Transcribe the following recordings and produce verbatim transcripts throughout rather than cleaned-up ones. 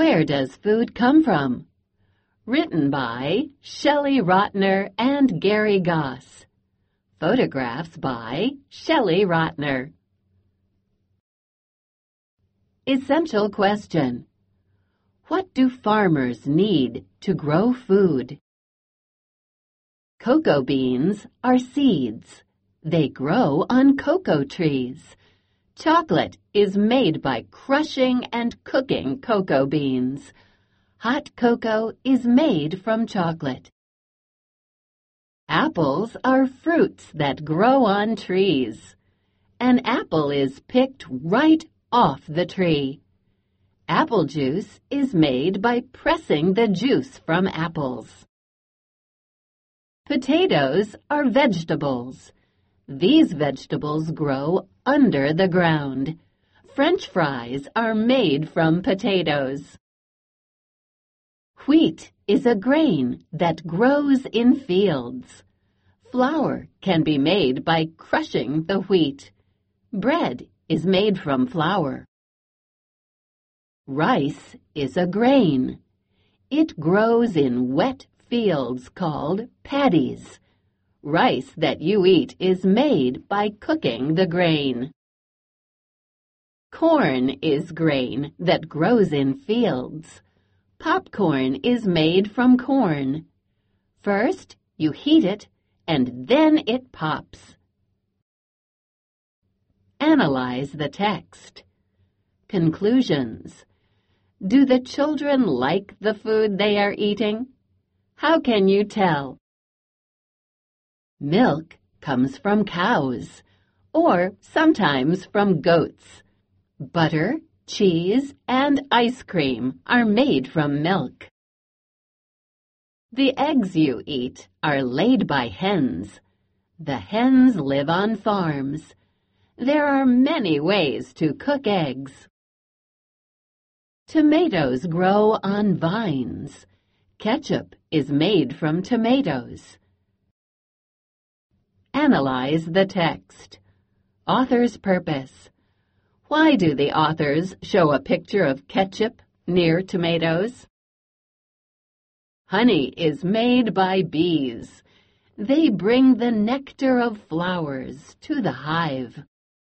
Where does food come from? Written by Shelley Rotner and Gary Goss. Photographs by Shelley Rotner. Essential question. What do farmers need to grow food? Cocoa beans are seeds. They grow on cocoa trees. Chocolate is made by crushing and cooking cocoa beans. Hot cocoa is made from chocolate. Apples are fruits that grow on trees. An apple is picked right off the tree. Apple juice is made by pressing the juice from apples. Potatoes are vegetables. These vegetables grow under the ground. French fries are made from potatoes. Wheat is a grain that grows in fields. Flour can be made by crushing the wheat. Bread is made from flour. Rice is a grain. It grows in wet fields called paddies. Rice that you eat is made by cooking the grain. Corn is grain that grows in fields. Popcorn is made from corn. First, you heat it, and then it pops. Analyze the text. Conclusions. Do the children like the food they are eating? How can you tell? Milk comes from cows, or sometimes from goats. Butter, cheese, and ice cream are made from milk. The eggs you eat are laid by hens. The hens live on farms. There are many ways to cook eggs. Tomatoes grow on vines. Ketchup is made from tomatoes. Analyze the text. Author's purpose. Why do the authors show a picture of ketchup near tomatoes? Honey is made by bees. They bring the nectar of flowers to the hive.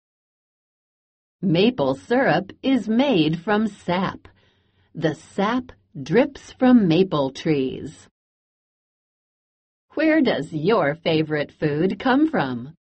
Maple syrup is made from sap. The sap drips from maple trees. Where does your favorite food come from?